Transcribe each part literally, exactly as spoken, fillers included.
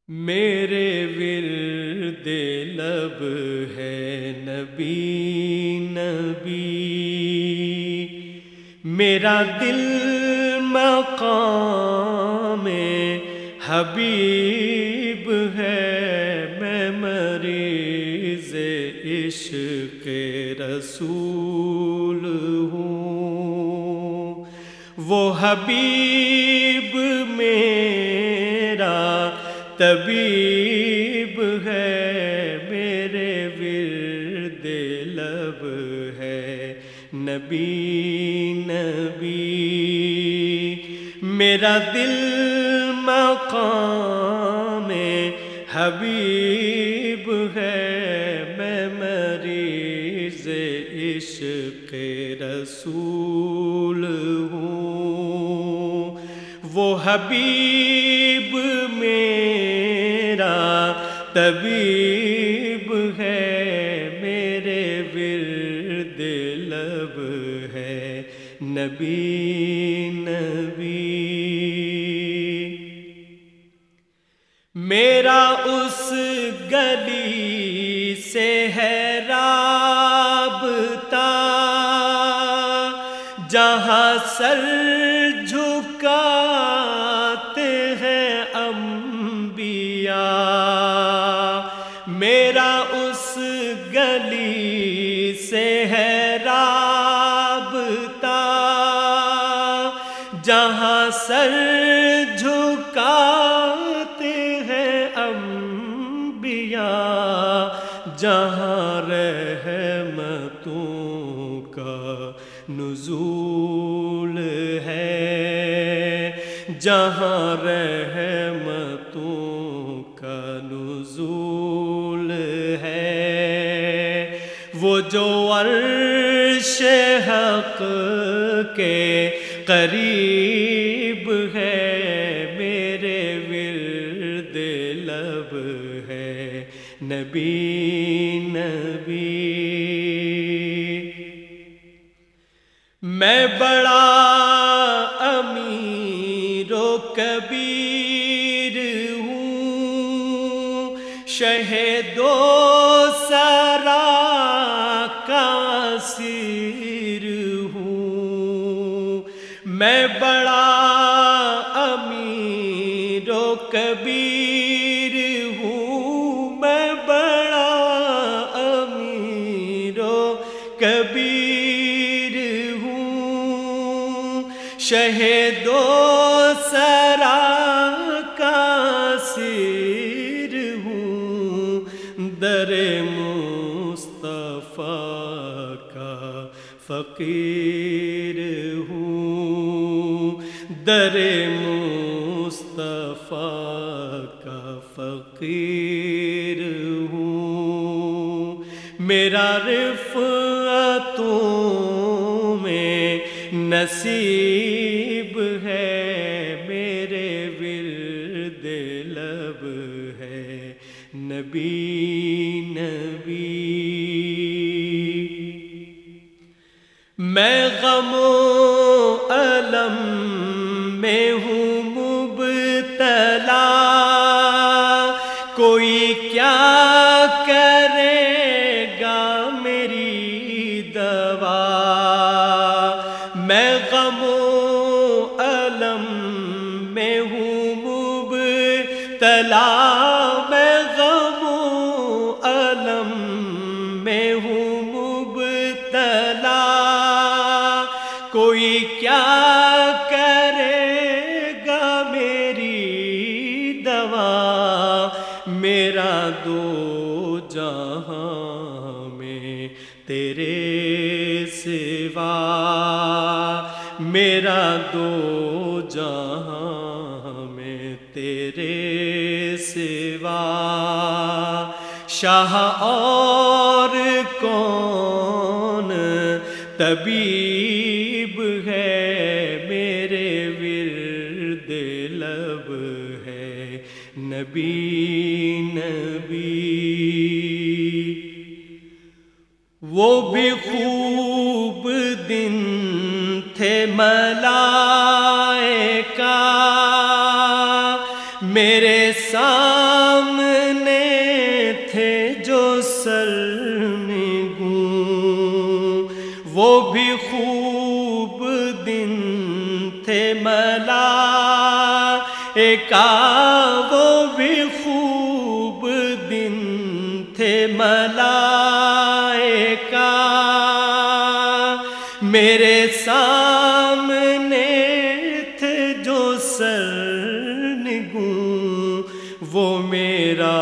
میرے ورد لب ہے نبی نبی، میرا دل مقام حبیب ہے، میں مریض عشق رسول ہوں، وہ حبیب میرا طبیب ہے، میرے ورد لب ہے نبی نبی، میرا دل مقام حبیب ہے، میں مریض عشق رسول ہوں، وہ حبیب میرا طبیب ہے، میرے ورد لب ہے نبی نبی، میرا اس گلی سے ہے رابطہ جہاں سر جھکاتے ہیں انبیاء، میرا اس گلی سے ہے رابطہ جہاں سر جھکاتے ہیں انبیاء، جہاں رحمتوں کا نزول ہے، جہاں رحمتوں کا نزول ہے، وہ جو عرش حق کے قریب ہے، میرے ورد لب ہے نبی نبی، میں بڑا امیر و کبیر ہوں، شہید و سرا کا اسیر ہوں، میں بڑا امیر و کبیر ہوں، میں بڑا امیر و کبیر ہوں، شہید و سرا کا اسیر ہوں، در مصطفیٰ کا فقیر ہوں، در مصطفیٰ کا فقیر ہوں، میرا رفعتوں میں نصیب ہے، میرے ورد لب ہے نبی نبی، میں غم و الم میں ہوں مبتلا، کوئی کیا کرے گا میری دوا، میں غم و الم میں ہوں مبتلا، میں غم و الم میں ہوں مبتلا، کوئی کیا کرے گا میری دوا، میرا دو جہاں میں تیرے سوا، میرا دو جہاں میں تیرے سوا، شاہ اور کون طبیب ہے، میرے ورد لب ہے نبی نبی، وہ بھی خوب دن تھے ملائکہ میرے سامنے تھے جو سرنگوں، وہ بھی خوب دن تھے ملائکہ، وہ بھی خوب دن تھے ملائکہ، میرے سامنے تھے جو سرنگوں، وہ میرا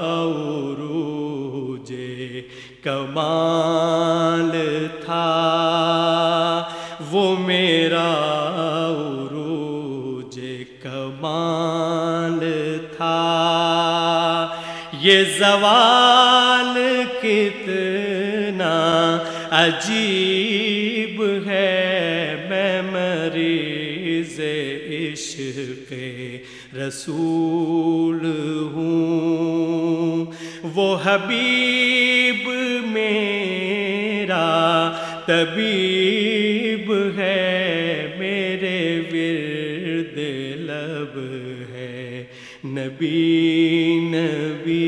عروج کمال تھا، وہ میرا عروج کمال تھا۔ یہ زوال کتنا عجیب ہے، میں مریض عشق رسول ہوں، وہ حبیب میرا طبیب ہے، میرے ورد لب ہے نبی نبی